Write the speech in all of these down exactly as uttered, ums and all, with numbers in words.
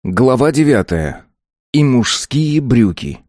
Глава девятая. И мужские брюки.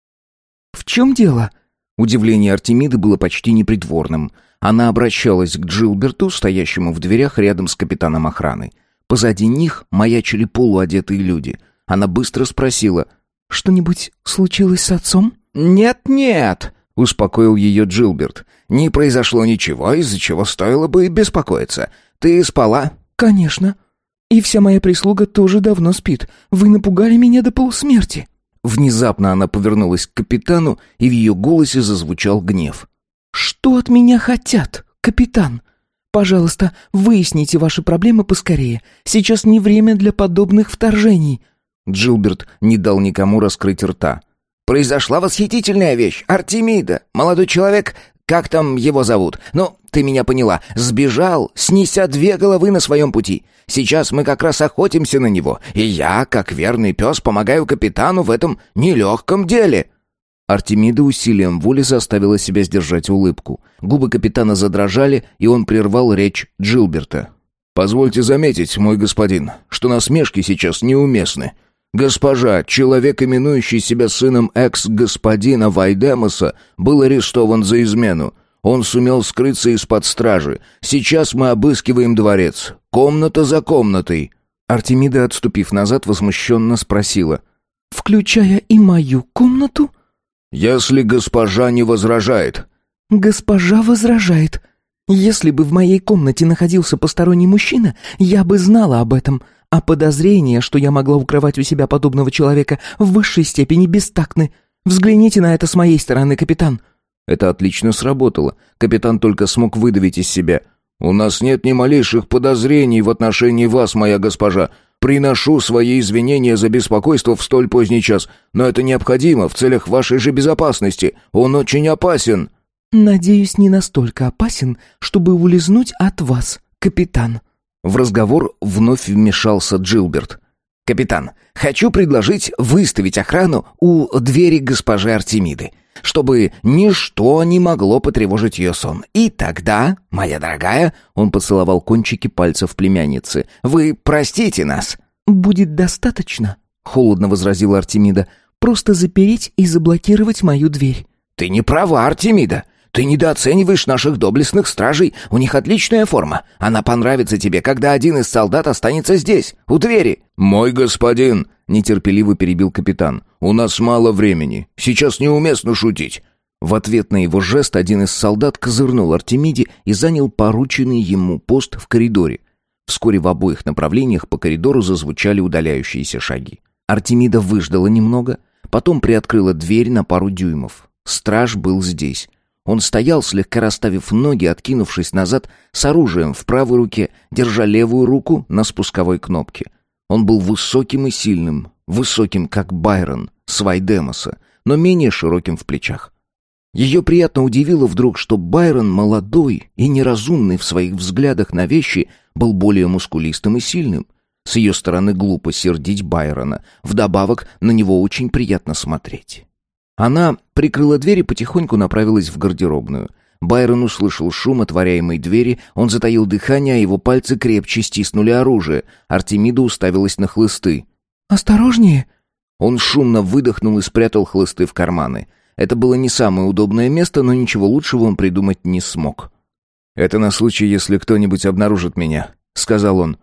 «В чем дело?» Удивление Артемиды было почти непритворным. Она обращалась к Джилберту, стоящему в дверях рядом с капитаном охраны. Позади них маячили полуодетые люди. Она быстро спросила: «Что-нибудь случилось с отцом?» «Нет-нет», — успокоил ее Джилберт. «Не произошло ничего, из-за чего стоило бы беспокоиться. Ты спала?» «Конечно. И вся моя прислуга тоже давно спит. Вы напугали меня до полусмерти». Внезапно она повернулась к капитану, и в ее голосе зазвучал гнев. «Что от меня хотят, капитан? Пожалуйста, выясните ваши проблемы поскорее. Сейчас не время для подобных вторжений». Джилберт не дал никому раскрыть рта. «Произошла восхитительная вещь. Артемида, молодой человек, как там его зовут? Ну, ты меня поняла. Сбежал, снеся две головы на своем пути. Сейчас мы как раз охотимся на него, и я, как верный пес, помогаю капитану в этом нелегком деле». Артемида усилием воли заставила себя сдержать улыбку. Губы капитана задрожали, и он прервал речь Джилберта. «Позвольте заметить, мой господин, что насмешки сейчас неуместны. Госпожа, человек, именующий себя сыном экс-господина Вайдемоса, был арестован за измену. Он сумел скрыться из-под стражи. Сейчас мы обыскиваем дворец. Комната за комнатой». Артемида, отступив назад, возмущенно спросила: «Включая и мою комнату?» «Если госпожа не возражает». «Госпожа возражает. Если бы в моей комнате находился посторонний мужчина, я бы знала об этом. А подозрения, что я могла укрывать у себя подобного человека, в высшей степени бестактны. Взгляните на это с моей стороны, капитан». Это отлично сработало. Капитан только смог выдавить из себя: «У нас нет ни малейших подозрений в отношении вас, моя госпожа. Приношу свои извинения за беспокойство в столь поздний час, но это необходимо в целях вашей же безопасности. Он очень опасен». «Надеюсь, не настолько опасен, чтобы улизнуть от вас, капитан». В разговор вновь вмешался Джилберт. «Капитан, хочу предложить выставить охрану у двери госпожи Артемиды, чтобы ничто не могло потревожить ее сон. И тогда, моя дорогая...» Он поцеловал кончики пальцев племянницы. «Вы простите нас». «Будет достаточно», — холодно возразила Артемида, «просто запереть и заблокировать мою дверь». «Ты не права, Артемида. Ты недооцениваешь наших доблестных стражей. У них отличная форма. Она понравится тебе, когда один из солдат останется здесь, у двери». «Мой господин», — нетерпеливо перебил капитан, — «у нас мало времени. Сейчас неуместно шутить». В ответ на его жест один из солдат козырнул Артемиде и занял порученный ему пост в коридоре. Вскоре в обоих направлениях по коридору зазвучали удаляющиеся шаги. Артемида выждала немного, потом приоткрыла дверь на пару дюймов. Страж был здесь. Он стоял, слегка расставив ноги, откинувшись назад, с оружием в правой руке, держа левую руку на спусковой кнопке. Он был высоким и сильным, высоким, как Байрон, с Вайдемоса, но менее широким в плечах. Ее приятно удивило вдруг, что Байрон, молодой и неразумный в своих взглядах на вещи, был более мускулистым и сильным. С ее стороны глупо сердить Байрона, вдобавок на него очень приятно смотреть. Она прикрыла дверь и потихоньку направилась в гардеробную. Байрон услышал шум отворяемой двери, он затаил дыхание, а его пальцы крепче стиснули оружие. Артемида уставилась на хлысты. «Осторожнее!» Он шумно выдохнул и спрятал хлысты в карманы. Это было не самое удобное место, но ничего лучшего он придумать не смог. «Это на случай, если кто-нибудь обнаружит меня», — сказал он.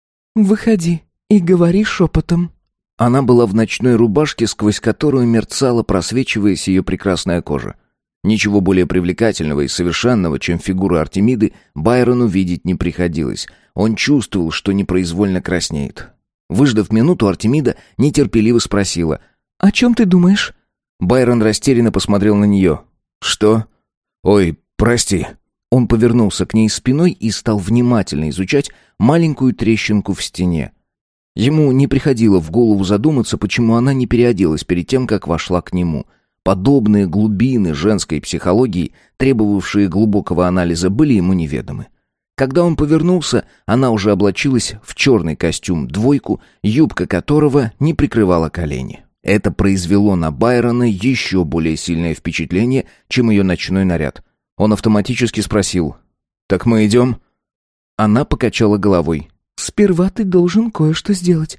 «Выходи и говори шепотом». Она была в ночной рубашке, сквозь которую мерцала, просвечиваясь ее прекрасная кожа. Ничего более привлекательного и совершенного, чем фигура Артемиды, Байрону видеть не приходилось. Он чувствовал, что непроизвольно краснеет. Выждав минуту, Артемида нетерпеливо спросила: «О чем ты думаешь?» Байрон растерянно посмотрел на нее. «Что? Ой, прости». Он повернулся к ней спиной и стал внимательно изучать маленькую трещинку в стене. Ему не приходило в голову задуматься, почему она не переоделась перед тем, как вошла к нему. Подобные глубины женской психологии, требовавшие глубокого анализа, были ему неведомы. Когда он повернулся, она уже облачилась в черный костюм-двойку, юбка которого не прикрывала колени. Это произвело на Байрона еще более сильное впечатление, чем ее ночной наряд. Он автоматически спросил: «Так мы идем?» Она покачала головой. «Сперва ты должен кое-что сделать.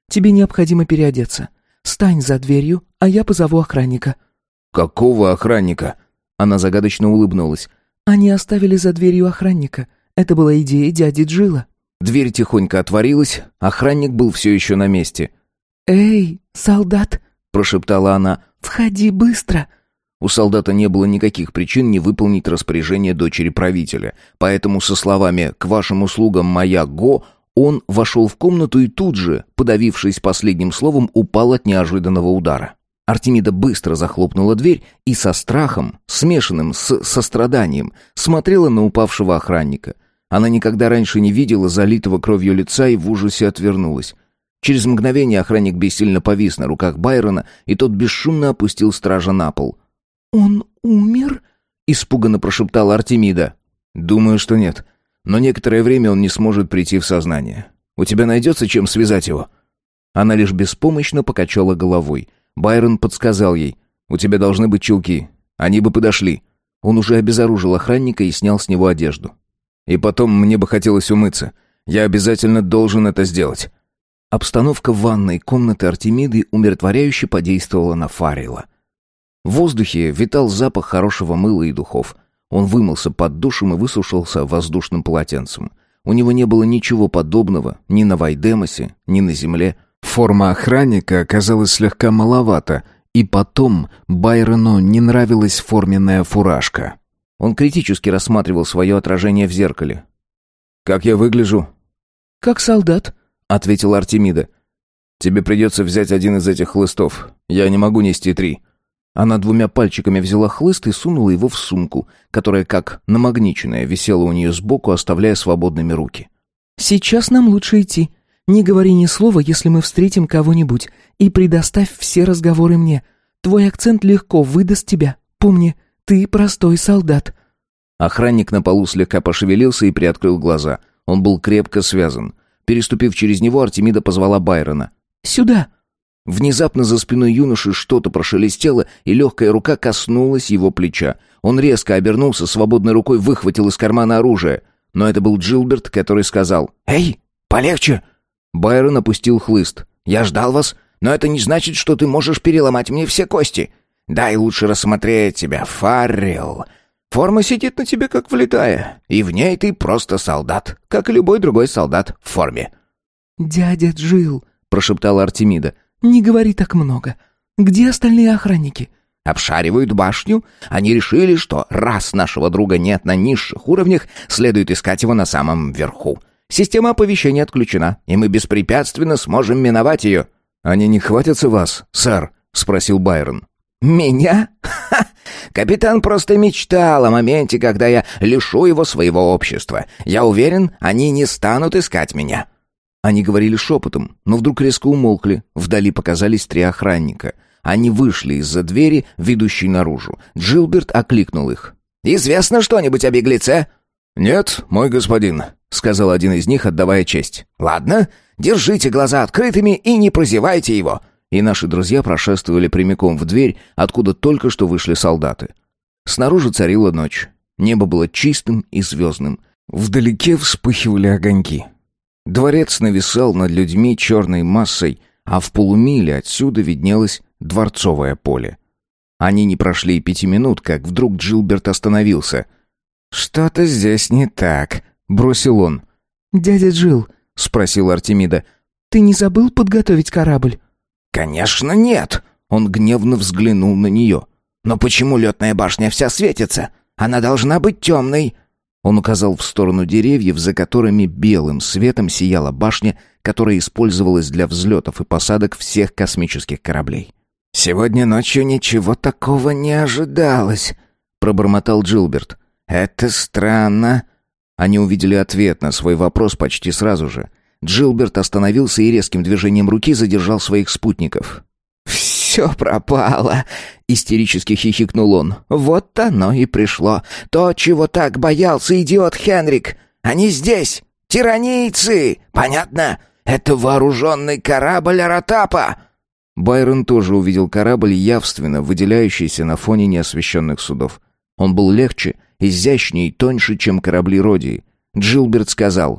тебе необходимо переодеться. Стань за дверью, а я позову охранника». «Какого охранника?» Она загадочно улыбнулась. «Они оставили за дверью охранника. Это была идея дяди Джилла». Дверь тихонько отворилась, охранник был все еще на месте. «Эй, солдат!» — прошептала она. «Входи быстро!» У солдата не было никаких причин не выполнить распоряжение дочери правителя, поэтому со словами «К вашим услугам, моя Го» он вошел в комнату и тут же, подавившись последним словом, упал от неожиданного удара. Артемида быстро захлопнула дверь и со страхом, смешанным с состраданием, смотрела на упавшего охранника. Она никогда раньше не видела залитого кровью лица и в ужасе отвернулась. Через мгновение охранник бессильно повис на руках Байрона, и тот бесшумно опустил стража на пол. «Он умер?» — испуганно прошептала Артемида. «Думаю, что нет. Но некоторое время он не сможет прийти в сознание. У тебя найдется чем связать его?» Она лишь беспомощно покачала головой. Байрон подсказал ей. «У тебя должны быть чулки. Они бы подошли». Он уже обезоружил охранника и снял с него одежду. «И потом мне бы хотелось умыться. Я обязательно должен это сделать». Обстановка в ванной комнаты Артемиды умиротворяюще подействовала на Фаррелла. В воздухе витал запах хорошего мыла и духов. Он вымылся под душем и высушился воздушным полотенцем. У него не было ничего подобного ни на Вайдемосе, ни на земле. Форма охранника оказалась слегка маловата, и потом Байрону не нравилась форменная фуражка. Он критически рассматривал свое отражение в зеркале. «Как я выгляжу?» «Как солдат», — ответила Артемида. «Тебе придется взять один из этих хлыстов. Я не могу нести три». Она двумя пальчиками взяла хлыст и сунула его в сумку, которая, как намагниченная, висела у нее сбоку, оставляя свободными руки. «Сейчас нам лучше идти. Не говори ни слова, если мы встретим кого-нибудь, и предоставь все разговоры мне. Твой акцент легко выдаст тебя. Помни, ты простой солдат». Охранник на полу слегка пошевелился и приоткрыл глаза. Он был крепко связан. Переступив через него, Артемида позвала Байрона. «Сюда!» Внезапно за спиной юноши что-то прошелестело, и легкая рука коснулась его плеча. Он резко обернулся, свободной рукой выхватил из кармана оружие. Но это был Джилберт, который сказал: «Эй, полегче!» Байрон опустил хлыст. «Я ждал вас, но это не значит, что ты можешь переломать мне все кости. Дай лучше рассмотреть тебя, Фаррелл. Форма сидит на тебе как влитая, и в ней ты просто солдат, как и любой другой солдат в форме». «Дядя Джилл», — прошептала Артемида, — «не говори так много. Где остальные охранники?» «Обшаривают башню. Они решили, что раз нашего друга нет на низших уровнях, следует искать его на самом верху. Система оповещения отключена, и мы беспрепятственно сможем миновать ее». «Они не хватятся вас, сэр?» — спросил Байрон. «Меня? Ха! Капитан просто мечтал о моменте, когда я лишу его своего общества. Я уверен, они не станут искать меня». Они говорили шепотом, но вдруг резко умолкли. Вдали показались три охранника. Они вышли из-за двери, ведущей наружу. Джилберт окликнул их. «Известно что-нибудь о беглеце?» «Нет, мой господин», — сказал один из них, отдавая честь. «Ладно, держите глаза открытыми и не прозевайте его». И наши друзья прошествовали прямиком в дверь, откуда только что вышли солдаты. Снаружи царила ночь. Небо было чистым и звездным. Вдалеке вспыхивали огоньки. Дворец нависал над людьми черной массой, а в полумиле отсюда виднелось дворцовое поле. Они не прошли и пяти минут, как вдруг Джилберт остановился. «Что-то здесь не так», — бросил он. «Дядя Джилл», — спросила Артемида, — «ты не забыл подготовить корабль?» «Конечно нет!» — он гневно взглянул на нее. «Но почему летная башня вся светится? Она должна быть темной!» Он указал в сторону деревьев, за которыми белым светом сияла башня, которая использовалась для взлетов и посадок всех космических кораблей. «Сегодня ночью ничего такого не ожидалось», — пробормотал Джилберт. «Это странно». Они увидели ответ на свой вопрос почти сразу же. Джилберт остановился и резким движением руки задержал своих спутников. «Все пропало!» — истерически хихикнул он. «Вот оно и пришло. То, чего так боялся идиот Хенрик. Они здесь! Тиранийцы! Понятно? Это вооруженный корабль Аратапа!» Байрон тоже увидел корабль, явственно выделяющийся на фоне неосвещенных судов. Он был легче, изящнее и тоньше, чем корабли Родии. Джилберт сказал: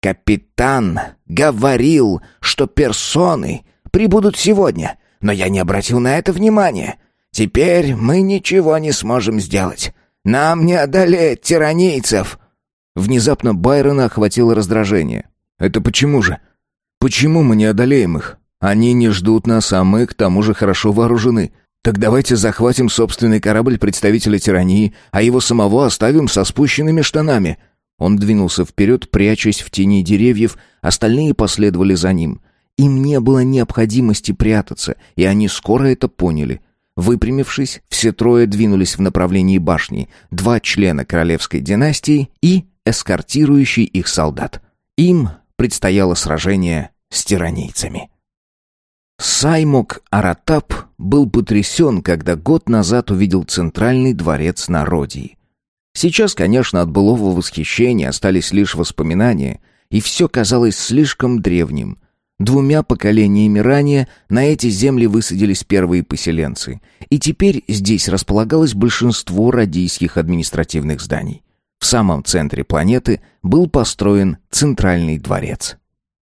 Капитан говорил, что персоны прибудут сегодня, но я не обратил на это внимания. Теперь мы ничего не сможем сделать. Нам не одолеть тиранийцев». Внезапно Байрона охватило раздражение. «Это почему же? Почему мы не одолеем их? Они не ждут нас, а мы к тому же хорошо вооружены. Так давайте захватим собственный корабль представителя тирании, а его самого оставим со спущенными штанами». Он двинулся вперед, прячась в тени деревьев, остальные последовали за ним. Им не было необходимости прятаться, и они скоро это поняли. Выпрямившись, все трое двинулись в направлении башни, два члена королевской династии и эскортирующий их солдат. Им предстояло сражение с тиранийцами. Саймок Аратап был потрясен, когда год назад увидел центральный дворец на Родии. Сейчас, конечно, от былого восхищения остались лишь воспоминания, и все казалось слишком древним. Двумя поколениями ранее на эти земли высадились первые поселенцы, и теперь здесь располагалось большинство радийских административных зданий. В самом центре планеты был построен центральный дворец.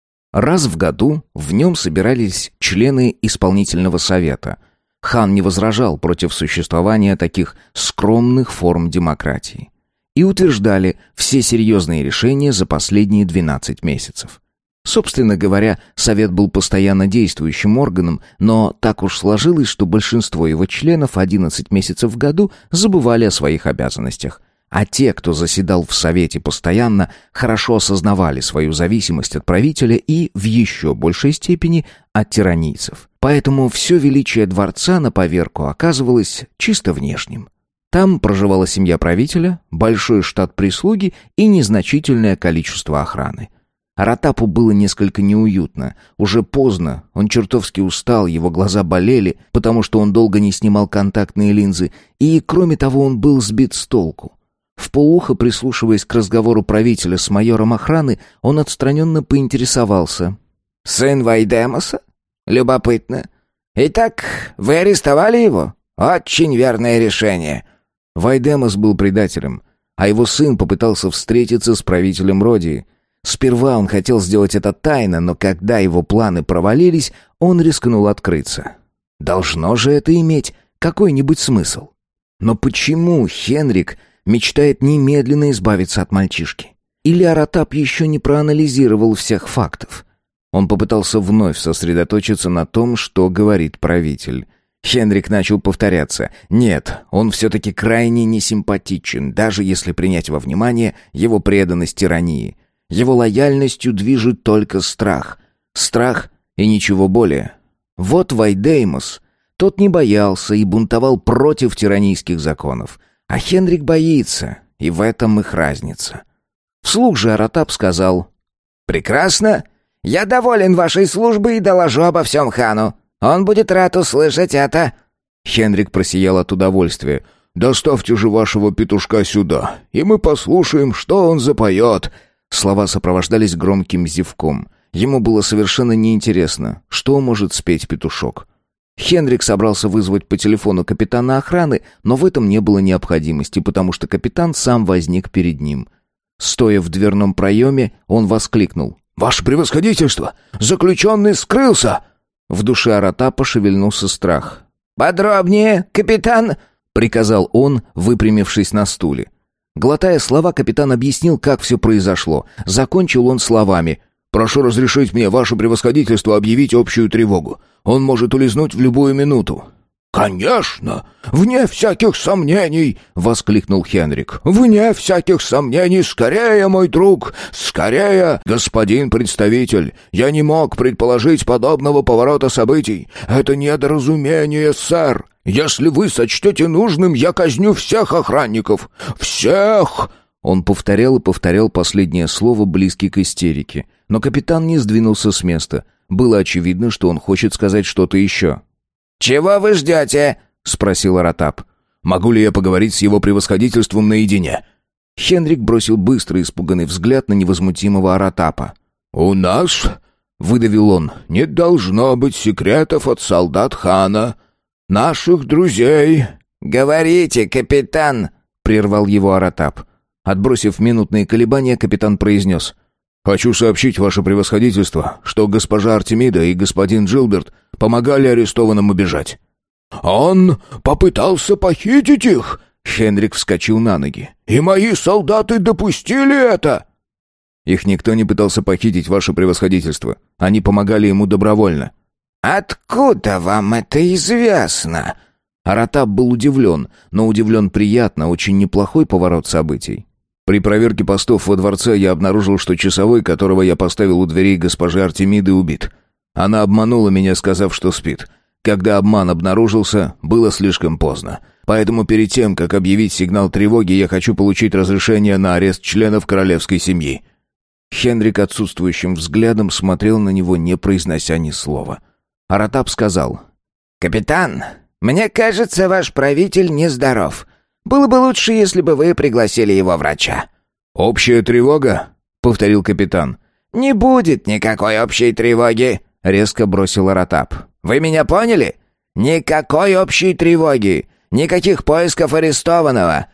Раз в году в нем собирались члены исполнительного совета. Хан не возражал против существования таких скромных форм демократии. И утверждали все серьезные решения за последние двенадцать месяцев. Собственно говоря, совет был постоянно действующим органом, но так уж сложилось, что большинство его членов одиннадцать месяцев в году забывали о своих обязанностях. А те, кто заседал в совете постоянно, хорошо осознавали свою зависимость от правителя и, в еще большей степени, от тиранийцев. Поэтому все величие дворца на поверку оказывалось чисто внешним. Там проживала семья правителя, большой штат прислуги и незначительное количество охраны. Аратапу было несколько неуютно. Уже поздно, он чертовски устал, его глаза болели, потому что он долго не снимал контактные линзы, и, кроме того, он был сбит с толку. Вполуха, прислушиваясь к разговору правителя с майором охраны, он отстраненно поинтересовался. «Сын Вайдемоса? Любопытно. Итак, вы арестовали его? Очень верное решение». Вайдемос был предателем, а его сын попытался встретиться с правителем Родии. Сперва он хотел сделать это тайно, но когда его планы провалились, он рискнул открыться. Должно же это иметь какой-нибудь смысл. Но почему Хенрик мечтает немедленно избавиться от мальчишки? Или Аратап еще не проанализировал всех фактов? Он попытался вновь сосредоточиться на том, что говорит правитель. Хенрик начал повторяться. Нет, он все-таки крайне несимпатичен, даже если принять во внимание его преданность тирании. Его лояльностью движет только страх. Страх и ничего более. Вот Вайдеймос. Тот не боялся и бунтовал против тиранийских законов. А Хенрик боится, и в этом их разница. Вслух же Аратап сказал: «Прекрасно. Я доволен вашей службой и доложу обо всем хану. Он будет рад услышать это». Хенрик просиял от удовольствия. «Доставьте же вашего петушка сюда, и мы послушаем, что он запоет». Слова сопровождались громким зевком. Ему было совершенно неинтересно, что может спеть петушок. Хенрик собрался вызвать по телефону капитана охраны, но в этом не было необходимости, потому что капитан сам возник перед ним. Стоя в дверном проеме, он воскликнул: «Ваше превосходительство! Заключенный скрылся!» В душе Аратапа шевельнулся страх. «Подробнее, капитан!» — приказал он, выпрямившись на стуле. Глотая слова, капитан объяснил, как все произошло. Закончил он словами: «Прошу разрешить мне, ваше превосходительство, объявить общую тревогу. Он может улизнуть в любую минуту». «Конечно! Вне всяких сомнений!» — воскликнул Хенрик. «Вне всяких сомнений! Скорее, мой друг! Скорее, господин представитель! Я не мог предположить подобного поворота событий. Это недоразумение, сэр! Если вы сочтете нужным, я казню всех охранников! Всех!» Он повторял и повторял последнее слово, близкий к истерике. Но капитан не сдвинулся с места. Было очевидно, что он хочет сказать что-то еще. «Чего вы ждете?» — спросил Аратап. «Могу ли я поговорить с его превосходительством наедине?» Хенрик бросил быстрый испуганный взгляд на невозмутимого Аратапа. «У нас, — выдавил он, — не должно быть секретов от солдат хана, наших друзей». «Говорите, капитан!» — прервал его Аратап. Отбросив минутные колебания, капитан произнес: «Хочу сообщить, ваше превосходительство, что госпожа Артемида и господин Джилберт помогали арестованным убежать». «Он попытался похитить их?» Хендрик вскочил на ноги. «И мои солдаты допустили это?» «Их никто не пытался похитить, ваше превосходительство. Они помогали ему добровольно». «Откуда вам это известно?» Аратап был удивлен, но удивлен приятно, очень неплохой поворот событий. При проверке постов во дворце я обнаружил, что часовой, которого я поставил у дверей госпожи Артемиды, убит. Она обманула меня, сказав, что спит. Когда обман обнаружился, было слишком поздно. Поэтому перед тем, как объявить сигнал тревоги, я хочу получить разрешение на арест членов королевской семьи». Хендрик отсутствующим взглядом смотрел на него, не произнося ни слова. Аратап сказал: «Капитан, мне кажется, ваш правитель нездоров. Было бы лучше, если бы вы пригласили его врача». «Общая тревога?» — повторил капитан. «Не будет никакой общей тревоги», — резко бросил Аратап. «Вы меня поняли? Никакой общей тревоги, никаких поисков арестованного.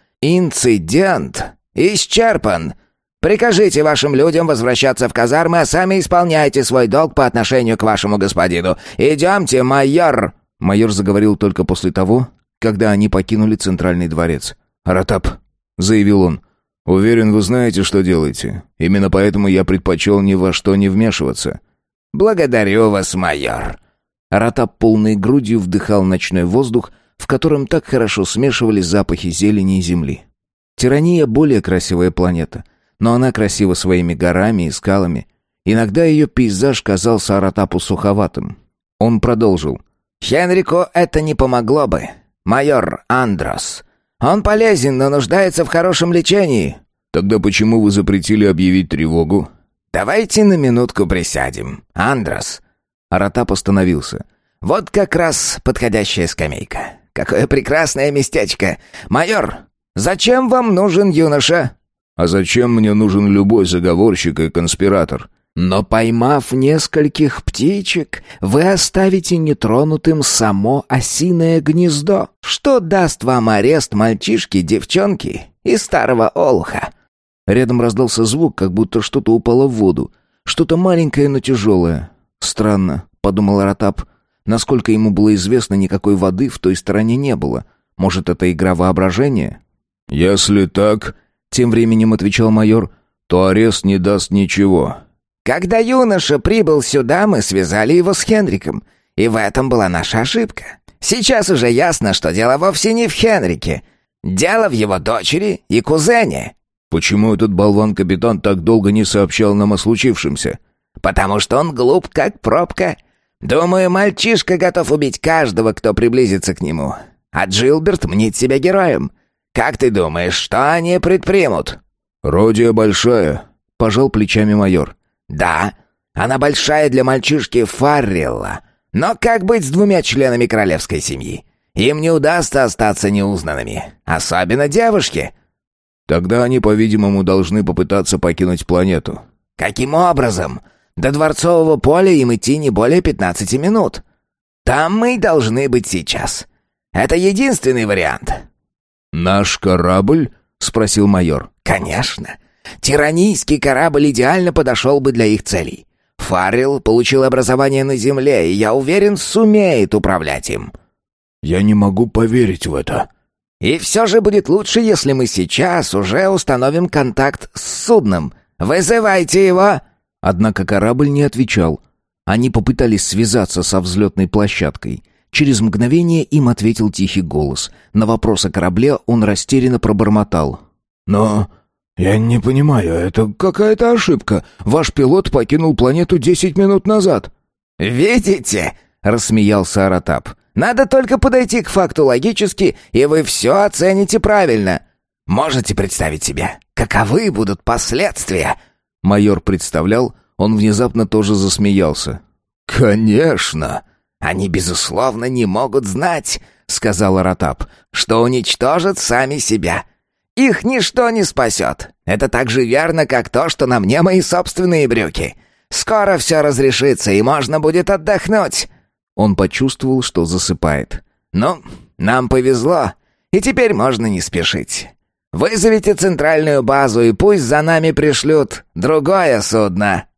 Инцидент исчерпан. Прикажите вашим людям возвращаться в казармы, а сами исполняйте свой долг по отношению к вашему господину. Идемте, майор!» Майор заговорил только после того, когда они покинули центральный дворец. «Аратап», — заявил он, — «уверен, вы знаете, что делаете. Именно поэтому я предпочел ни во что не вмешиваться». «Благодарю вас, майор». Аратап полной грудью вдыхал ночной воздух, в котором так хорошо смешивались запахи зелени и земли. Тирания — более красивая планета, но она красива своими горами и скалами. Иногда ее пейзаж казался Аратапу суховатым. Он продолжил: «Хенрику это не помогло бы. Майор Андрос. Он полезен, но нуждается в хорошем лечении». «Тогда почему вы запретили объявить тревогу?» «Давайте на минутку присядем. Андрос». Аратап остановился. «Вот как раз подходящая скамейка. Какое прекрасное местечко. Майор, зачем вам нужен юноша?» «А зачем мне нужен любой заговорщик и конспиратор?» «Но поймав нескольких птичек, вы оставите нетронутым само осиное гнездо. Что даст вам арест мальчишки, девчонки и старого олуха?» Рядом раздался звук, как будто что-то упало в воду. Что-то маленькое, но тяжелое. «Странно», — подумал Аратап. Насколько ему было известно, никакой воды в той стороне не было. Может, это игра воображения? «Если так», — тем временем отвечал майор, — «то арест не даст ничего». «Когда юноша прибыл сюда, мы связали его с Хенриком, и в этом была наша ошибка. Сейчас уже ясно, что дело вовсе не в Хенрике. Дело в его дочери и кузене». «Почему этот болван-капитан так долго не сообщал нам о случившемся?» «Потому что он глуп, как пробка. Думаю, мальчишка готов убить каждого, кто приблизится к нему. А Джилберт мнит себя героем. Как ты думаешь, что они предпримут?» «Родия большая», — пожал плечами майор. «Да, она большая для мальчишки Фаррелла. Но как быть с двумя членами королевской семьи? Им не удастся остаться неузнанными, особенно девушке». «Тогда они, по-видимому, должны попытаться покинуть планету». «Каким образом? До Дворцового поля им идти не более пятнадцати минут. Там мы и должны быть сейчас. Это единственный вариант». «Наш корабль?» — спросил майор. «Конечно. Тиранийский корабль идеально подошел бы для их целей. Фаррелл получил образование на Земле, и, я уверен, сумеет управлять им». «Я не могу поверить в это». «И все же будет лучше, если мы сейчас уже установим контакт с судном. Вызывайте его!» Однако корабль не отвечал. Они попытались связаться со взлетной площадкой. Через мгновение им ответил тихий голос. На вопрос о корабле он растерянно пробормотал: «Но я не понимаю, это какая-то ошибка. Ваш пилот покинул планету десять минут назад». «Видите?» — рассмеялся Аратап. «Надо только подойти к факту логически, и вы все оцените правильно. Можете представить себе, каковы будут последствия?» Майор представлял, он внезапно тоже засмеялся. «Конечно!» «Они, безусловно, не могут знать», — сказал Аратап, «что уничтожат сами себя. Их ничто не спасет. Это так же верно, как то, что на мне мои собственные брюки. Скоро все разрешится, и можно будет отдохнуть». Он почувствовал, что засыпает. «Ну, нам повезло, и теперь можно не спешить. Вызовите центральную базу, и пусть за нами пришлют другое судно».